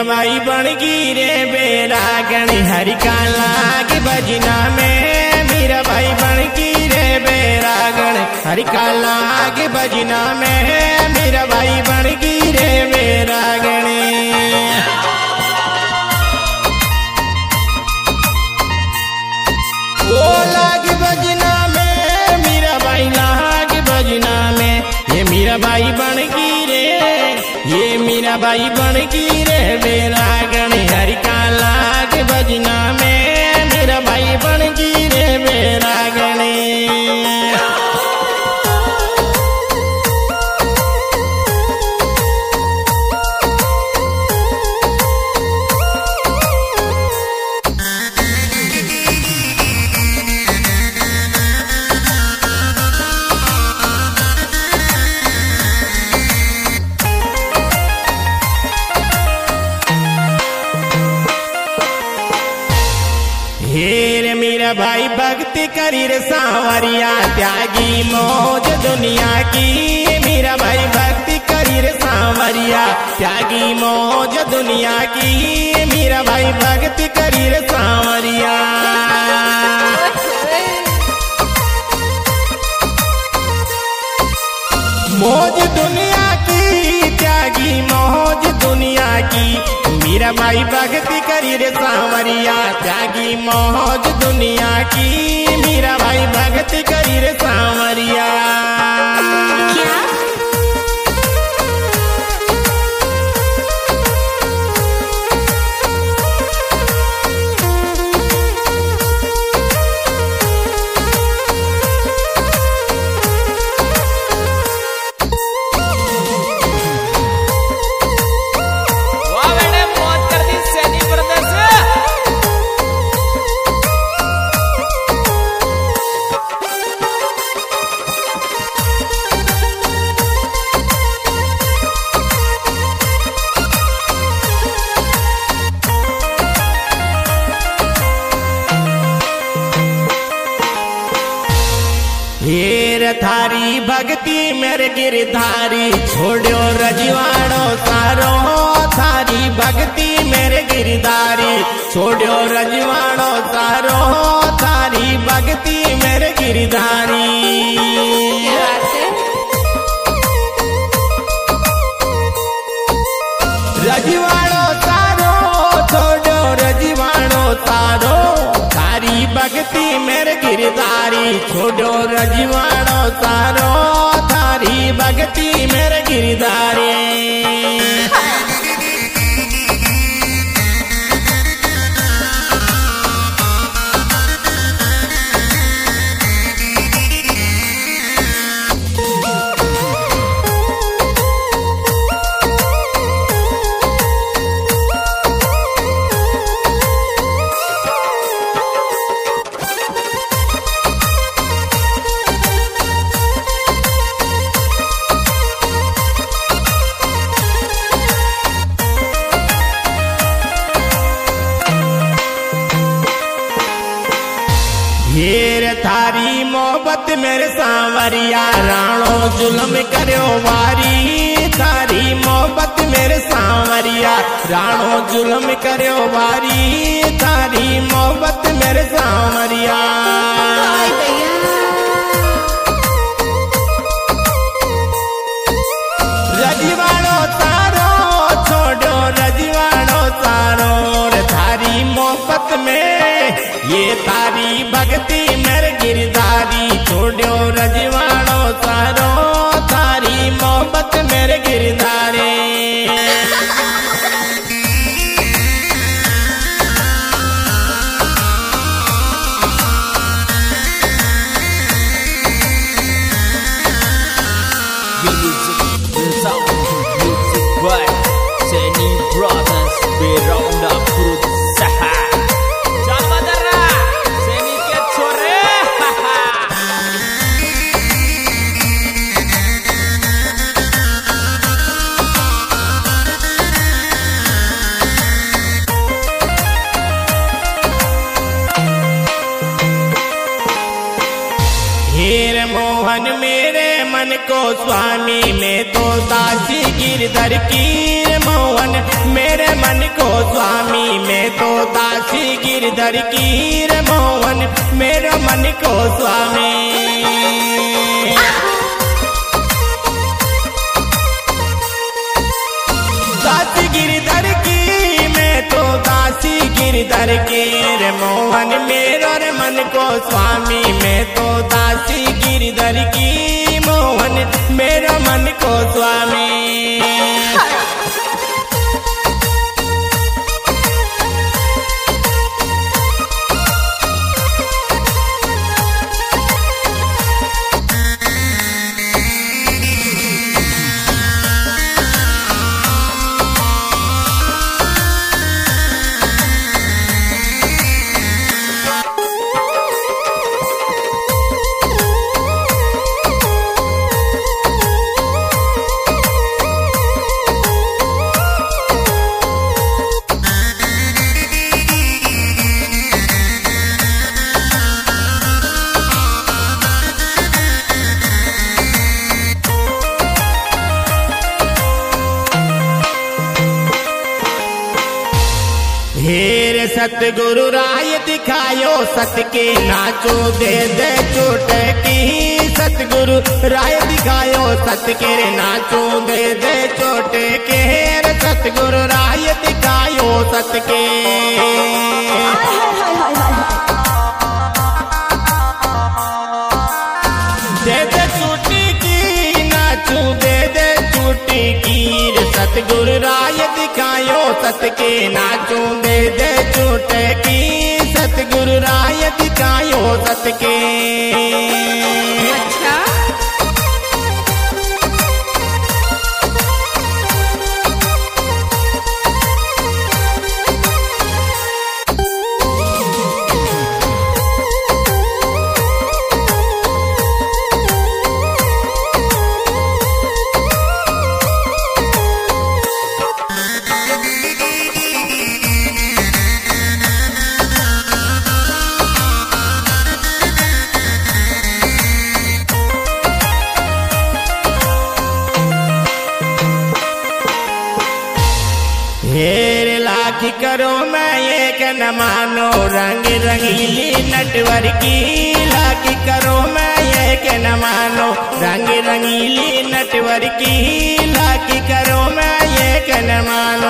मीराबाई बनगी रे बैरागण हरि का लाग भजना में। मीराबाई बनगी रे बैरागण हरि का लाग भजना में। मीराबाई बनगी रे बैरागण। ओ लाग भजना में मीराबाई लाग भजना में। ये मीराबाई बनगी रे, ये मीराबाई बनगी रे बैरागण हरि का लाग भजना में। मीराबाई बनगी रे बैरागण। हेर मीराबाई भक्ति करी रे सांवरिया त्यागी मौज दुनिया की। मीराबाई भक्ति करी रे सांवरिया त्यागी मौज दुनिया की। मीराबाई भक्ति करी रे सांवरिया। मौज दुनिया की त्यागी मौज दुनिया की। मीराबाई भक्ति करी रे सांवरिया त्यागी मौज दुनिया की। मीराबाई भक्ति करी रे सांवरिया। हेर थारी भक्ति मेरे गिरधारी छोड़ो रजवाड़ो सारो। थारी भक्ति मेरे गिरधारी छोड़ो रजवाड़ो सारो। थारी भक्ति मेरे गिरधारी। रजवाड़ो सारो छोड़ो रजवाड़ो सारो। थारी भक्ति मेरे गिरधारी छोड़ो रजवाड़ो सारो। थारी भक्ति मेरे गिरधारी। हेर थारी मोहब्बत मेरे सांवरिया राणो जुल्म करो वारी। थारी मोहब्बत मेरे सांवरिया राणो जुल्म करो वारी। थारी मोहब्बत मेरे सांवरिया। रजवाड़ो तारो छोड़ो रजवाड़ो तारो। थारी मोहब्बत में ये तारी भक्ति मेरे गिरधारी छोड़ो रजवाड़ो सारो। तारी मोहब्बत मेरे गिरधारी। हेर मोहन मेरे मन को स्वामी में तो दासी गिरधर की। मोहन मोहन मेरे मन को स्वामी, मैं तो दासी गिरधर की रे मोहन मेरे मन को स्वामी। दासी गिरधर की मैं तो दासी गिरधर की रे मोहन मेरा रे मन को स्वामी, मैं तो दासी गिरधर की मोहन मेरा मन को स्वामी। हेर सतगुरु राय दिखायो सत के नाचो दे दे चोट की, सतगुरु राय दिखायो सत के नाचो दे दे चोट के, सतगुरु राय दिखायो सत के। दे दे चोटी की नाचो दे दे चोटी की, सतगुरु राय दिखायो सत के नाचो दे दे चोट की, सतगुरु राय दिखायो सत के। अच्छा हेर लाख करो मैं एक न मानो, रंग रंगीली नटवर की लाख करो मैं एक न मानो, रंग रंगीली नटवर की लाख करो मैं एक न मानो।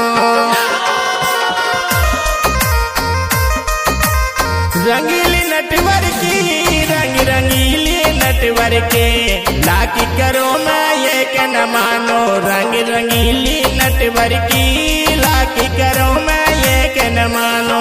रंगीली नटवर की रंग रंगीली नटवर के लाख करो मैं एक न मानो, रंग रंगीली नटवर की लाख करो मैं एक न मानो।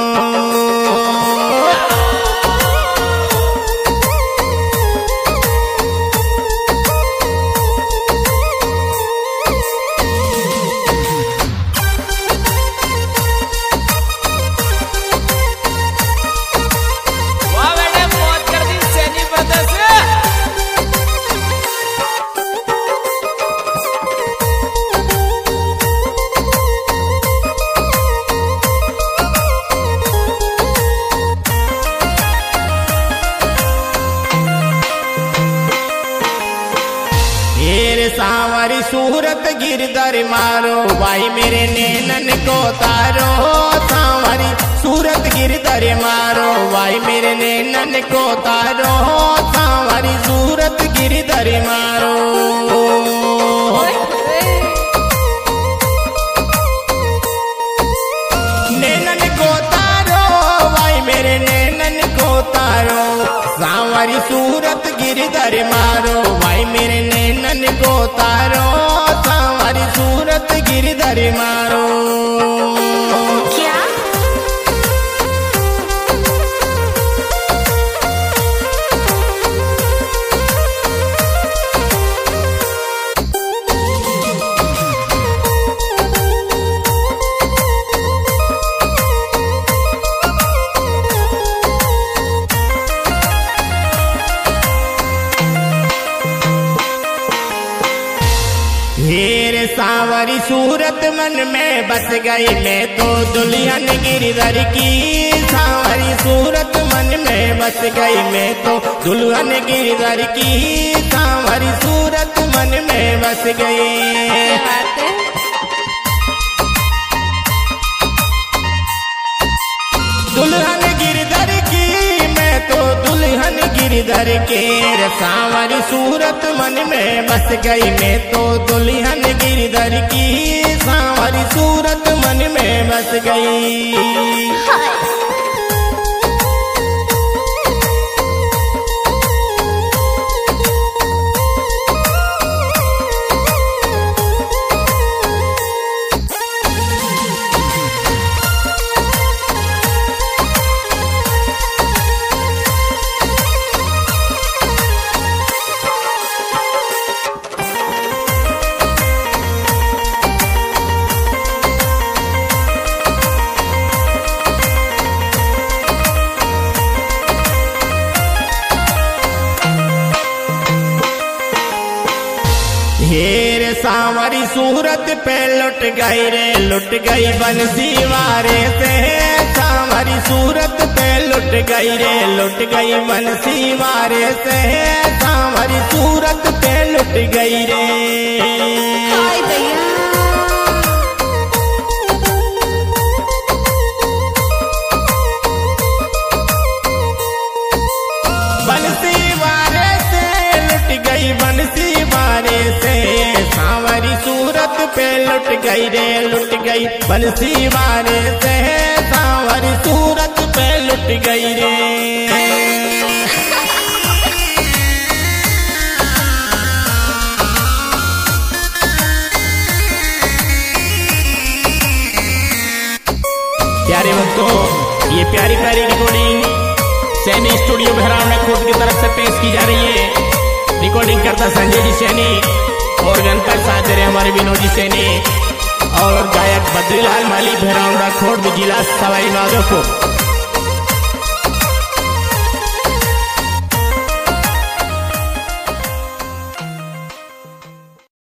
सांवरी सूरत गिरधर मारो, भाई मेरे नैनन को तारो, सांवरी सूरत गिरधर मारो, भाई मेरे नैनन को तारो, सांवरी सूरत गिरधर मारो। नैनन को तारो, भाई मेरे नैनन को तारो, सांवरी सूरत गिरधर मारो, भाई मेरे नैनन को तारो, सांवरी सूरत गिरधर मारो। क्या हेर सांवरी सूरत मन में बस गई, मैं तो दुल्हन गिरधर की, सांवरी सूरत मन में बस गई, मैं तो दुल्हन गिरधर की, सांवरी सूरत मन में बस गई। दुल्हन गिरधर की मैं तो दुल्हन गिरधर के रे सांवरी सूरत मन में बस गई मैं तो दुल्हन गिरधर की सांवरी सूरत मन में बस गई। हेर सांवरी सूरत पे लुट गई बंसी वारे से सांवरी सूरत पे लुट गई बंसी वारे से सांवरी सूरत पे लुट गई रे। हाय भैया बंसी वारे से लुट गई बंसी वारे से सांवरी सूरत पे लुट गई बंसी वारे से सांवरी सूरत पे लुट गई रे। प्यारे भक्तों, ये प्यारी प्यारी रिकॉर्डिंग सैनी स्टूडियो बहराम खोट की तरफ से पेश की जा रही है। रिकॉर्डिंग करता संजय जी सैनी और गणपत साथ रहे हमारे विनोद जी सैनी और गायक बद्रीलाल माली बहराम खोट जिला सवाई माधोपुर।